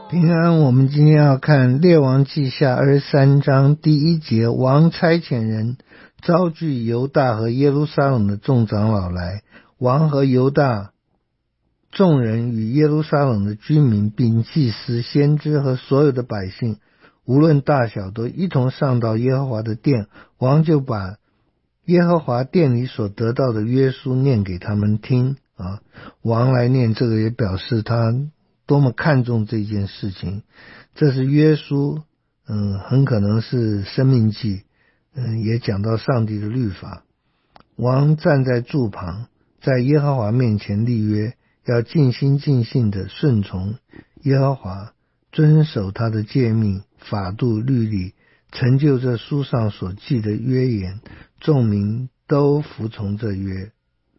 平安，我们今天要看列王记下23章第1节，王差遣人招聚犹大和耶路撒冷的众长老来，王和犹大众人与耶路撒冷的居民并祭司先知和所有的百姓，无论大小，都一同上到耶和华的殿。王就把耶和华殿里所得到的约书念给他们听王来念这个也表示他多么看重这件事情。这是约书很可能是申命记也讲到上帝的律法。王站在柱旁，在耶和华面前立约，要尽心尽性的顺从耶和华，遵守他的诫命、法度、律例，成就这书上所记的约言，众民都服从这约。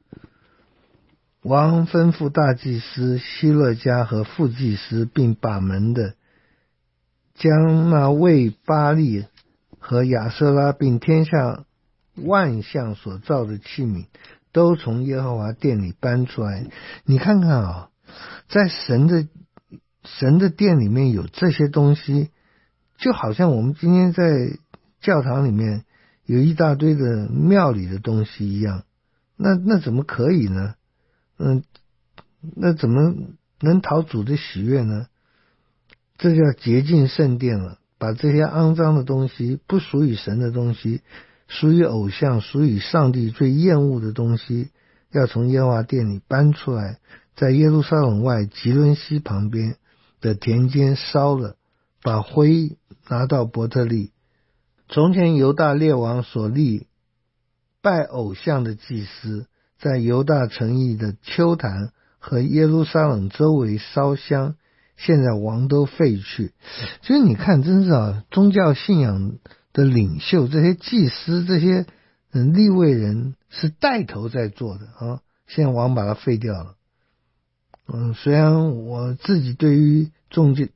王吩咐大祭司希勒家和副祭司并把门的，将那为巴力和亚舍拉并天下万象所造的器皿都从耶和华殿里搬出来。你看看在神的殿里面有这些东西，就好像我们今天在教堂里面有一大堆的庙里的东西一样。那怎么可以呢？那怎么能讨主的喜悦呢？这叫洁净圣殿了，把这些肮脏的东西，不属于神的东西，属于偶像，属于上帝最厌恶的东西，要从耶和华殿里搬出来，在耶路撒冷外吉伦西旁边的田间烧了，把灰拿到伯特利。从前犹大列王所立拜偶像的祭司，在犹大城邑的丘坛和耶路撒冷周围烧香，现在王都废去。所以你看，真是宗教信仰的领袖，这些祭司，这些利未人是带头在做的现在王把它废掉了。虽然我自己对于宗教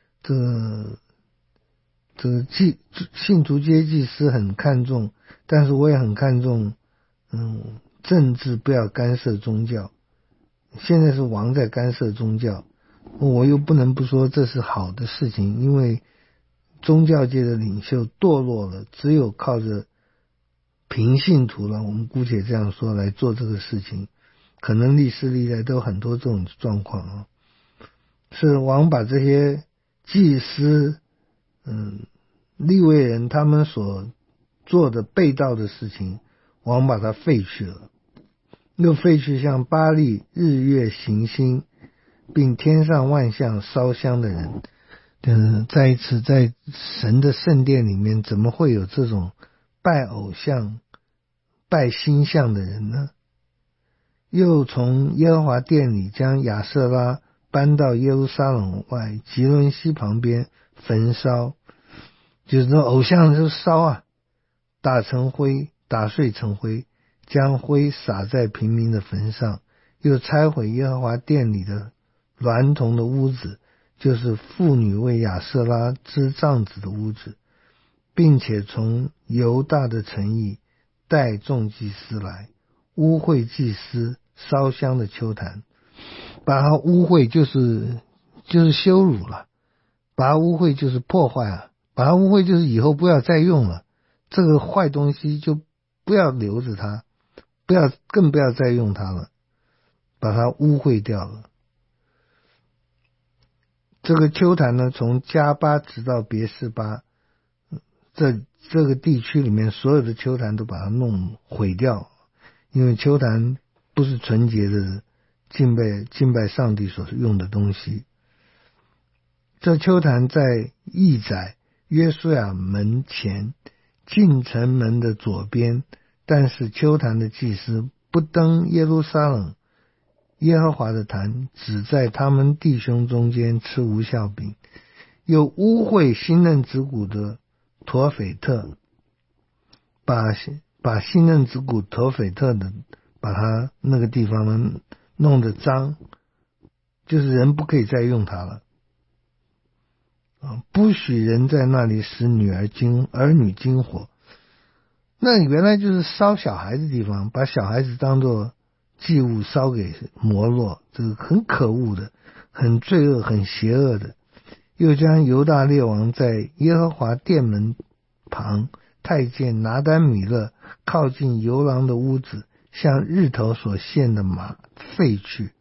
信徒阶祭司很看重，但是我也很看重政治不要干涉宗教。现在是王在干涉宗教，我又不能不说这是好的事情，因为宗教界的领袖堕落了，只有靠着平信徒了，我们姑且这样说来做这个事情。可能历史历代都很多这种状况是王把这些祭司利未人他们所做的背道的事情，王把它废去了，又废去向巴力、日月、行星并天上万象烧香的人。再一次，在神的圣殿里面怎么会有这种拜偶像、拜星象的人呢？又从耶和华殿里将亚舍拉搬到耶路撒冷外吉伦西旁边焚烧，就是说偶像就烧打成灰，打碎成灰，将灰撒在平民的坟上。又拆毁耶和华殿里的娈童的屋子，就是妇女为亚舍拉织帐子的屋子，并且从犹大的城邑带众祭司来污秽祭司烧香的丘坛。把它污秽就是羞辱了，把它污秽就是破坏把它污秽就是以后不要再用了，这个坏东西就不要留着它，更不要再用它了，把它污秽掉了。这个丘坛呢，从加巴直到别是巴，这个地区里面所有的丘坛都把它弄毁掉，因为丘坛不是纯洁的敬拜上帝所用的东西。这丘坛在义宰约书亚门前进城门的左边，但是丘坛的祭司不登耶路撒冷耶和华的坛，只在他们弟兄中间吃无酵饼。又污秽新嫩子骨的陀斐特，把新嫩子骨陀斐特的把它那个地方呢弄得脏，就是人不可以再用它了不许人在那里使儿女经火。那原来就是烧小孩的地方，把小孩子当作祭物烧给摩洛，这个很可恶的，很罪恶，很邪恶的。 又将犹大列王在耶和华殿门旁太监拿单米勒靠近游廊的屋子，向日头所献的马废去。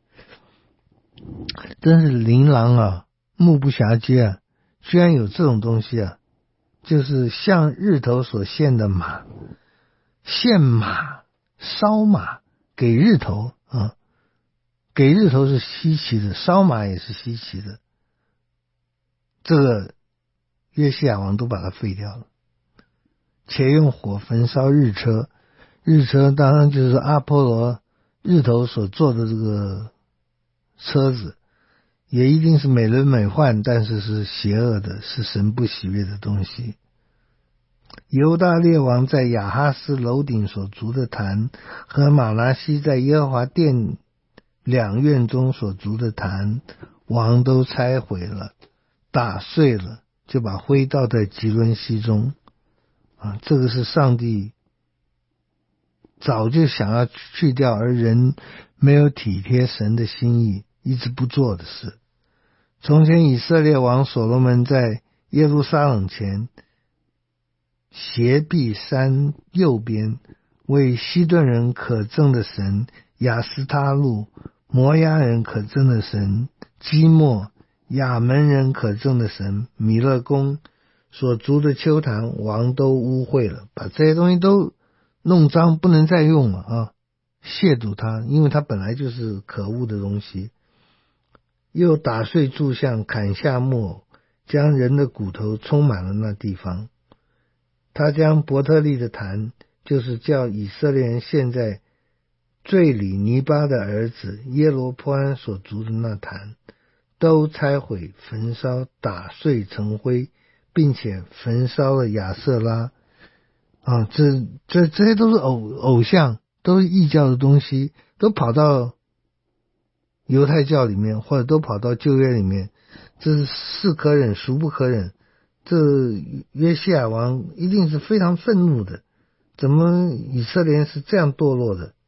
真是琳琅啊，目不暇接啊，居然有这种东西啊，就是向日头所献的马，献马烧马给日头啊，给日头是稀奇的，烧马也是稀奇的，这个约西亚王都把它废掉了，且用火焚烧日车，日车当然就是阿波罗日头所做的这个车子，也一定是美轮美奂，但是是邪恶的，是神不喜悦的东西。犹大列王在亚哈斯楼顶所筑的坛，和马拿西在耶和华殿两院中所筑的坛，王都拆毁了，打碎了，就把灰倒在吉伦溪中。这个是上帝早就想要去掉，而人没有体贴神的心意，一直不做的事。从前以色列王所罗门在耶路撒冷前斜壁山右边，为西顿人可憎的神亚斯他路，摩押人可憎的神基莫，亚门人可憎的神米勒公所筑的丘坛，王都污秽了，把这些东西都弄脏，不能再用了啊！亵渎它，因为它本来就是可恶的东西。又打碎柱像，砍下木偶，将人的骨头充满了那地方。他将伯特利的坛，就是叫以色列人现在罪里尼巴的儿子耶罗波安所筑的那坛，都拆毁焚烧，打碎成灰，并且焚烧了亚瑟拉。这些都是偶像，都是异教的东西，都跑到犹太教里面，或者都跑到旧约里面，这是是可忍孰不可忍。这约西亚王一定是非常愤怒的，怎么以色列人是这样堕落的？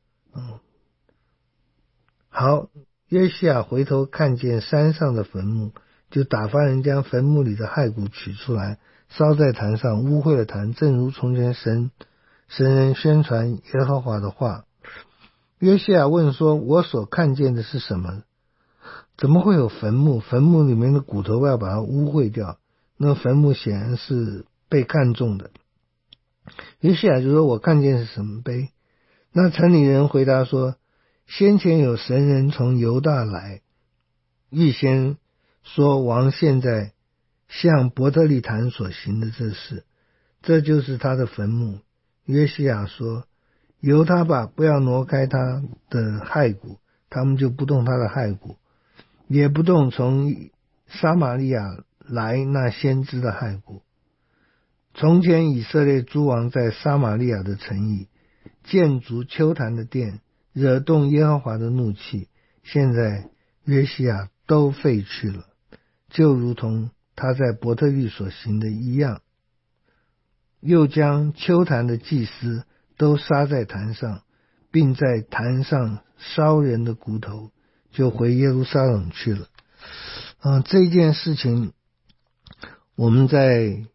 好，约西亚回头看见山上的坟墓，就打发人将坟墓里的骸骨取出来，烧在坛上，污秽了坛，正如从前神人宣传耶和华的话。约西亚问说，我所看见的是什么？怎么会有坟墓？坟墓里面的骨头要把它污秽掉，那坟墓显然是被看中的。约西亚就说，我看见是什么碑？那城里人回答说，先前有神人从犹大来，预先说王现在向伯特利坛所行的这事，这就是他的坟墓。约西亚说，由他吧，不要挪开他的骸骨，他们就不动他的骸骨，也不动从撒玛利亚来那先知的骸骨。从前以色列诸王在撒玛利亚的城邑建筑丘坛的殿，惹动耶和华的怒气，现在约西亚都废去了，就如同他在伯特利所行的一样。又将丘坛的祭司都杀在坛上，并在坛上烧人的骨头，就回耶路撒冷去了。这件事情我们在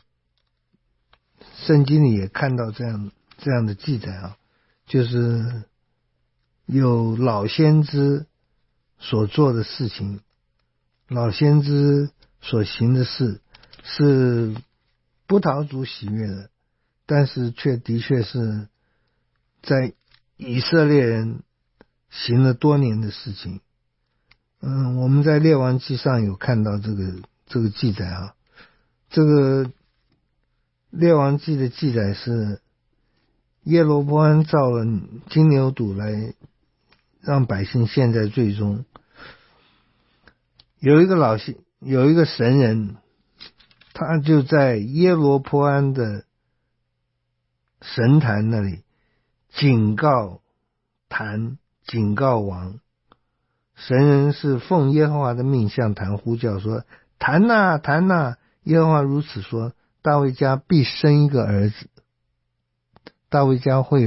圣经里也看到这样的记载啊，就是有老先知所做的事情，老先知所行的事是不讨主喜悦的，但是却的确是在以色列人行了多年的事情。我们在列王记上有看到这个记载啊。这个列王记的记载是耶罗波安造了金牛犊来让百姓陷在罪中。有一个神人，他就在耶罗波安的神坛那里警告王。神人是奉耶和华的命向坛呼叫说，坛啊坛啊，耶和华如此说，大卫家必生一个儿子，大卫家会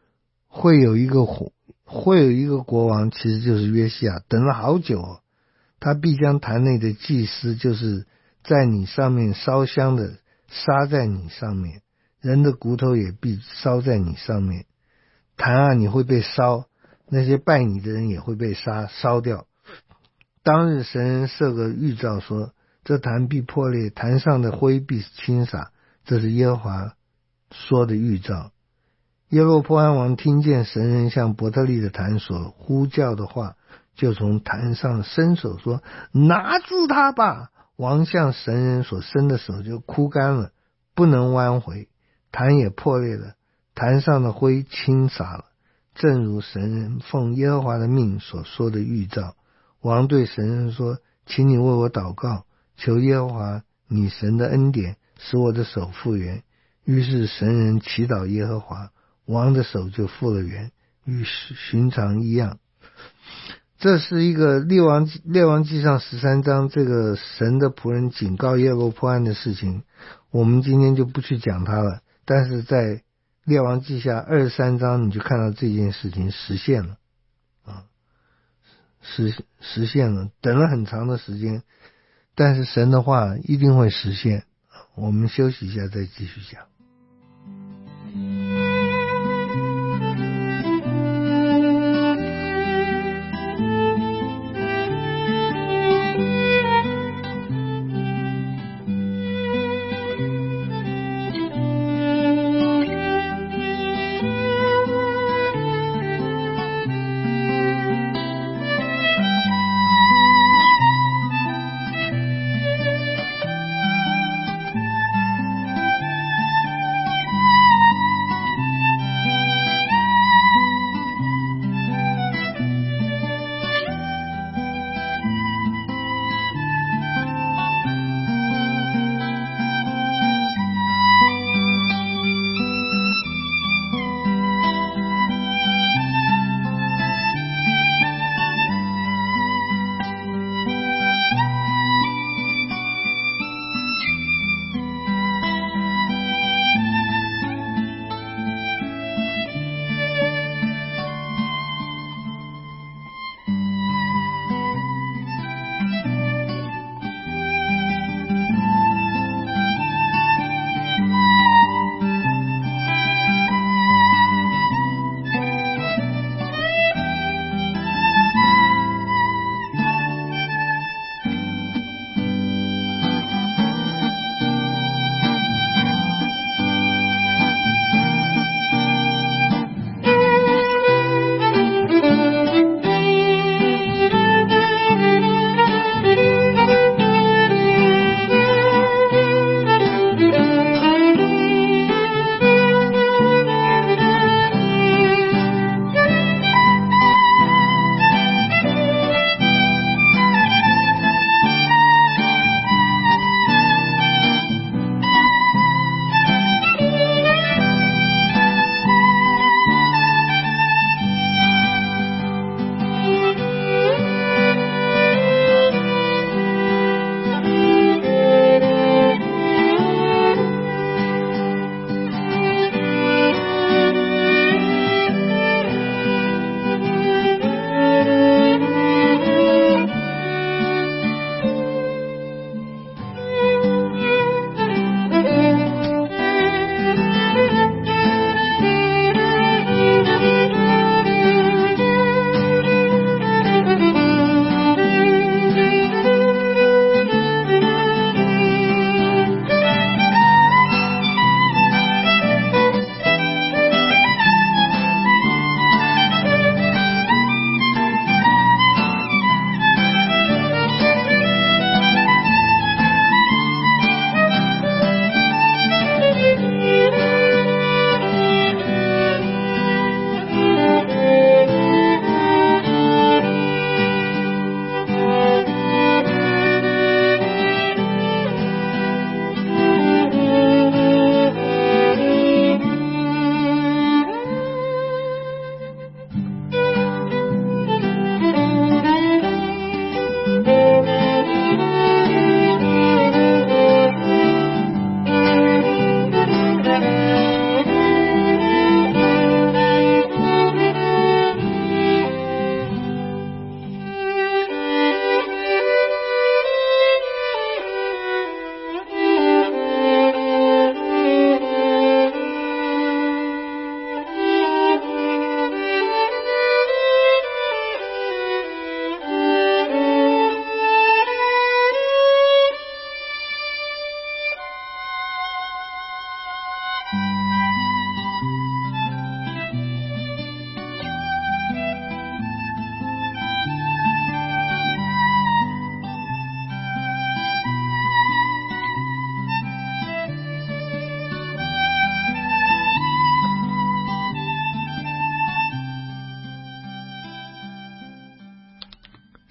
有一个国王，其实就是约西亚。等了好久他必将坛内的祭司，就是在你上面烧香的，杀在你上面，人的骨头也必烧在你上面。坛啊，你会被烧，那些拜你的人也会被烧掉。当日神人设个预兆说，这坛必破裂，坛上的灰必倾洒，这是耶和华说的预兆。耶罗波安王听见神人向伯特利的坛所呼叫的话，就从坛上伸手说，拿住他吧。王向神人所伸的手就枯干了，不能弯回，坛也破裂了，坛上的灰倾洒了，正如神人奉耶和华的命所说的预兆。王对神人说，请你为我祷告，求耶和华你神的恩典，使我的手复原。于是神人祈祷耶和华，王的手就复了原，与寻常一样。这是一个列王记上13章，这个神的仆人警告耶罗波安的事情，我们今天就不去讲它了。但是在列王记下23章，你就看到这件事情实现了啊，实现了，等了很长的时间，但是神的话一定会实现。我们休息一下再继续讲。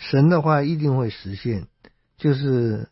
神的话一定会实现，就是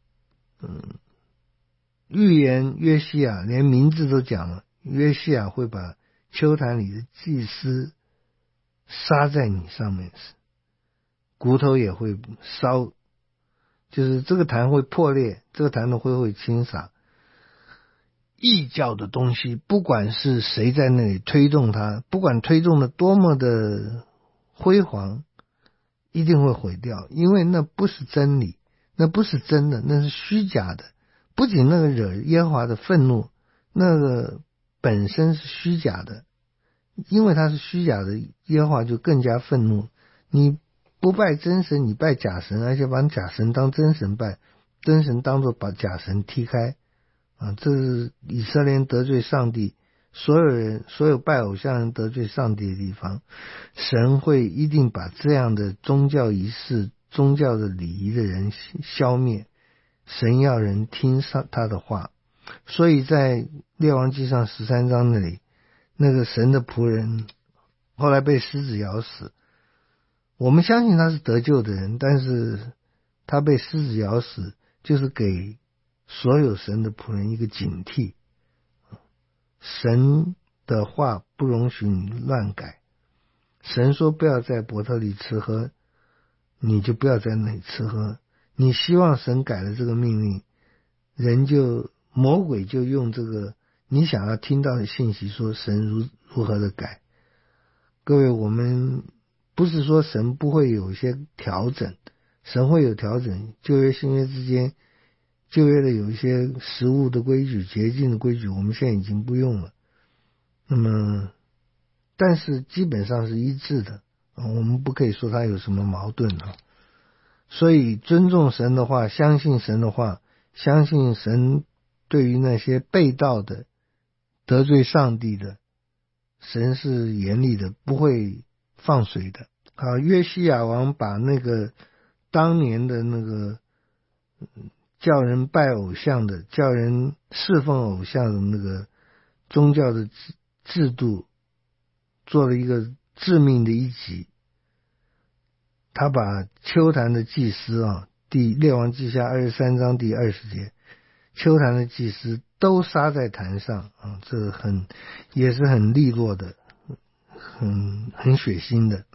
预言约西亚连名字都讲了，约西亚会把丘坛里的祭司杀在你上面，骨头也会烧，就是这个坛会破裂，这个坛的灰会倾洒。异教的东西，不管是谁在那里推动它，不管推动的多么的辉煌，一定会毁掉，因为那不是真理，那不是真的，那是虚假的。不仅那个惹耶和华的愤怒，那个本身是虚假的，因为它是虚假的，耶和华就更加愤怒。你不拜真神，你拜假神，而且把假神当真神拜，真神当作把假神踢开这是以色列人得罪上帝，所有拜偶像人得罪上帝的地方。神会一定把这样的宗教仪式、宗教的礼仪的人消灭。神要人听上他的话，所以在列王记上13章那里，那个神的仆人后来被狮子咬死，我们相信他是得救的人，但是他被狮子咬死，就是给所有神的仆人一个警惕，神的话不容许你乱改。神说不要在伯特利吃喝，你就不要在那里吃喝。你希望神改了这个命令，魔鬼就用这个你想要听到的信息说神如何的改。各位，我们不是说神不会有一些调整，神会有调整，旧约新约之间，旧约的有一些食物的规矩、洁净的规矩，我们现在已经不用了。那么但是基本上是一致的我们不可以说它有什么矛盾所以尊重神的话，相信神的话，相信神对于那些背道的、得罪上帝的，神是严厉的，不会放水的。约西亚王把那个当年的那个叫人拜偶像的、叫人侍奉偶像的那个宗教的制度做了一个致命的一击。他把丘坛的祭司列王记下23章第20节，丘坛的祭司都杀在坛上这也是很利落的，很血腥的。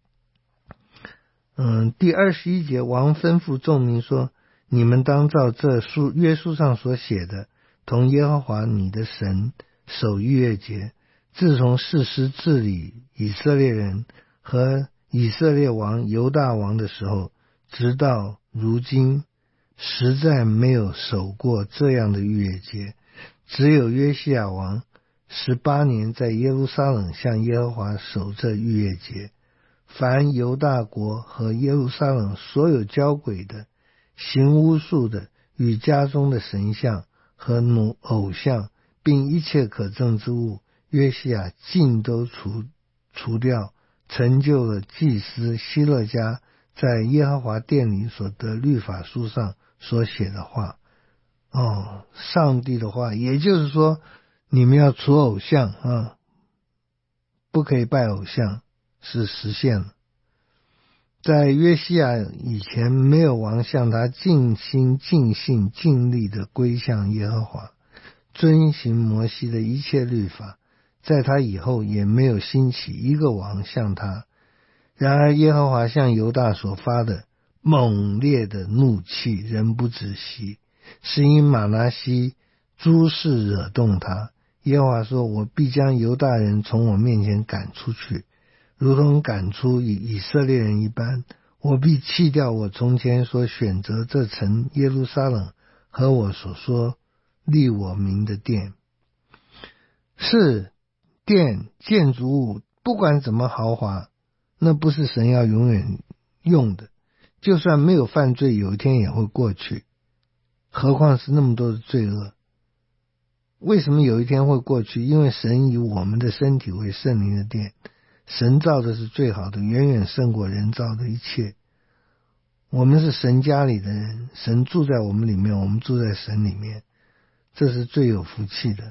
第21节，王吩咐众民说，你们当照这约书上所写的，同耶和华你的神守逾越节。自从士师治理以色列人和以色列王犹大王的时候，直到如今，实在没有守过这样的逾越节，只有约西亚王18年在耶路撒冷向耶和华守这逾越节。凡犹大国和耶路撒冷所有交鬼的、行巫术的、与家中的神像和偶像，并一切可憎之物，约西亚尽都除掉，成就了祭司希勒家在耶和华殿里所得律法书上所写的话。上帝的话，也就是说你们要除偶像不可以拜偶像，是实现了。在约西亚以前，没有王向他尽心尽性尽力的归向耶和华，遵行摩西的一切律法，在他以后也没有兴起一个王向他。然而耶和华向犹大所发的猛烈的怒气仍不止息，是因马拿西诸事惹动他。耶和华说，我必将犹大人从我面前赶出去，如同赶出以色列人一般。我必弃掉我从前所选择这城耶路撒冷和我所说立我名的殿。是殿建筑物不管怎么豪华，那不是神要永远用的，就算没有犯罪，有一天也会过去，何况是那么多的罪恶。为什么有一天会过去？因为神以我们的身体为圣灵的殿，神造的是最好的，远远胜过人造的一切。我们是神家里的人，神住在我们里面，我们住在神里面，这是最有福气的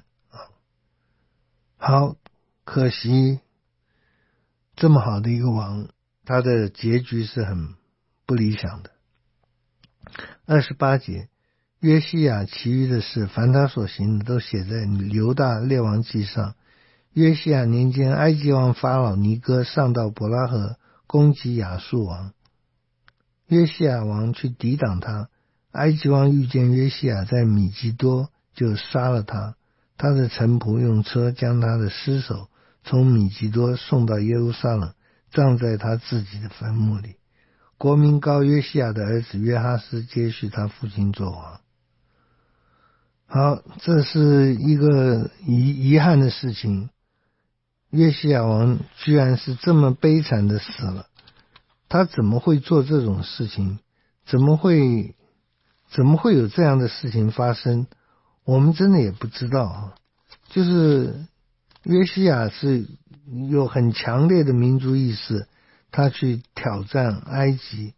好，可惜这么好的一个王，他的结局是很不理想的。28节，约西亚其余的事，凡他所行的，都写在犹大列王记上。约西亚年间，埃及王法老尼哥上到伯拉河，攻击亚述王。约西亚王去抵挡他，埃及王遇见约西亚在米基多，就杀了他。他的臣仆用车将他的尸首从米基多送到耶路撒冷，葬在他自己的坟墓里。国民膏约西亚的儿子约哈斯接续他父亲做王。好，这是一个遗憾的事情。约西亚王居然是这么悲惨的死了，他怎么会做这种事情？怎么会有这样的事情发生？我们真的也不知道啊。就是约西亚是有很强烈的民族意识，他去挑战埃及，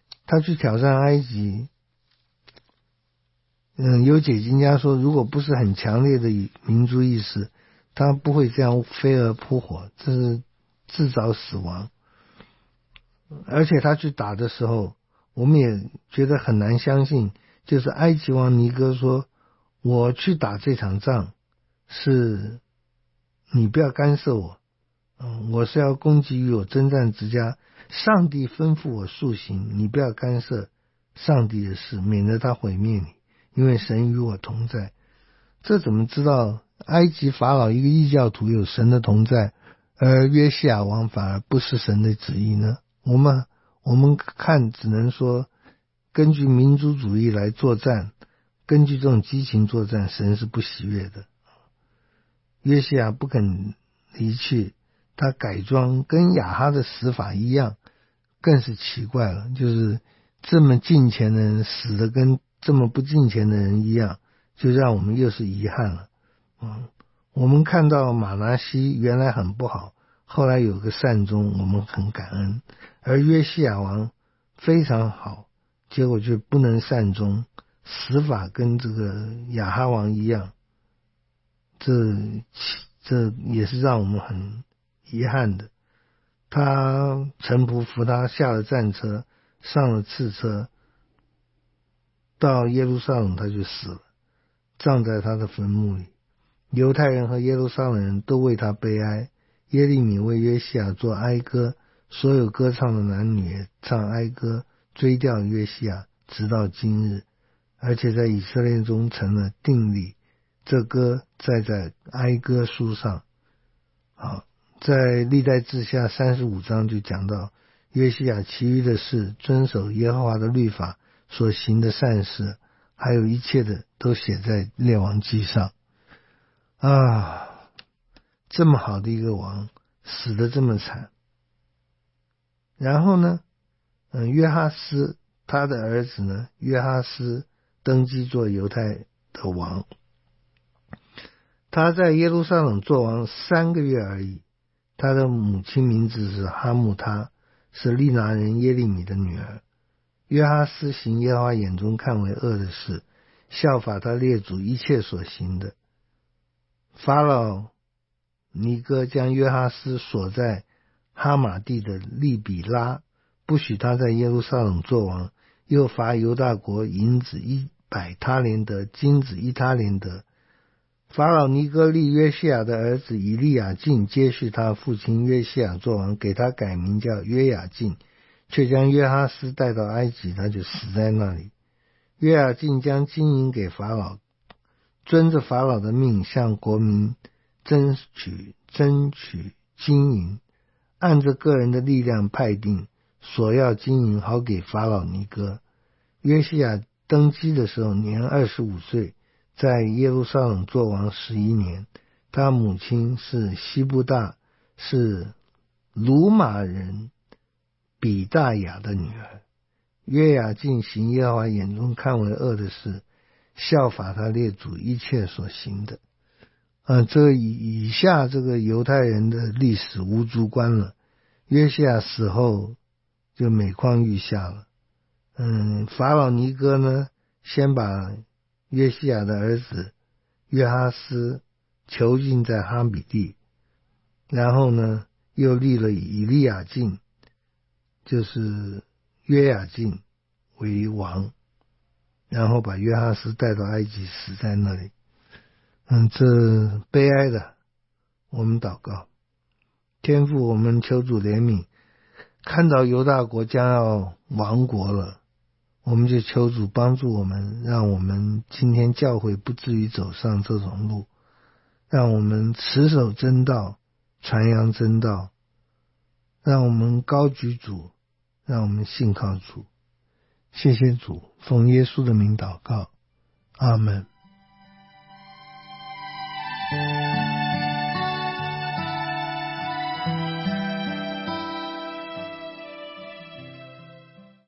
有解经家说，如果不是很强烈的民族意识，他不会这样飞蛾扑火，这是自找死亡。而且他去打的时候，我们也觉得很难相信，就是埃及王尼哥说，我去打这场仗，是你不要干涉我，我是要攻击于我征战之家，上帝吩咐我速行，你不要干涉上帝的事，免得他毁灭你，因为神与我同在。这怎么知道埃及法老一个异教徒有神的同在，而约西亚王反而不是神的旨意呢？我们看只能说，根据民族主义来作战，根据这种激情作战，神是不喜悦的。约西亚不肯离去，他改装跟亚哈的死法一样，更是奇怪了，就是这么敬虔的人死的跟这么不敬虔的人一样，就让我们又是遗憾了。我们看到马拿西原来很不好，后来有个善终，我们很感恩。而约西亚王非常好，结果就不能善终，死法跟这个亚哈王一样，这也是让我们很遗憾的。他臣仆扶他下了战车，上了次车，到耶路撒冷他就死了，葬在他的坟墓里。犹太人和耶路撒冷人都为他悲哀。耶利米为约西亚做哀歌，所有歌唱的男女也唱哀歌，追悼约西亚，直到今日，而且在以色列中成了定例。这歌在哀歌书上。好，在历代志下35章就讲到约西亚其余的事，遵守耶和华的律法所行的善事，还有一切的都写在列王记上。这么好的一个王死得这么惨。然后呢，约哈斯他的儿子呢，约哈斯登基做犹太的王。他在耶路撒冷做王3个月而已。他的母亲名字是哈木他，是利拿人耶利米的女儿。约哈斯行耶和华眼中看为恶的事，效法他列祖一切所行的。法老尼哥将约哈斯锁在哈马地的利比拉，不许他在耶路撒冷做王，又罚犹大国银子100他连得，金子1他连得。法老尼哥立约西亚的儿子以利亚敬接续他父亲约西亚做王，给他改名叫约雅敬，却将约哈斯带到埃及，他就死在那里。约雅敬将金银给法老，遵着法老的命向国民争取金银，按着个人的力量派定，索要金银好给法老尼哥。约西亚登基的时候年25岁，在耶路撒冷做王11年。他母亲是西布大，是鲁马人比大雅的女儿。约雅敬行耶和华眼中看为恶的事，效法他列祖一切所行的。这以下这个犹太人的历史无足观了。约西亚死后就每况愈下了。法老尼哥呢，先把约西亚的儿子约哈斯囚禁在哈比地，然后呢又立了以利亚敬，就是约雅敬为王，然后把约哈斯带到埃及死在那里。这悲哀的。我们祷告，天父，我们求主怜悯，看到犹大国将要亡国了，我们就求主帮助我们，让我们今天教会不至于走上这种路，让我们持守真道，传扬真道，让我们高举主，让我们信靠主。谢谢主，奉耶稣的名祷告，阿们。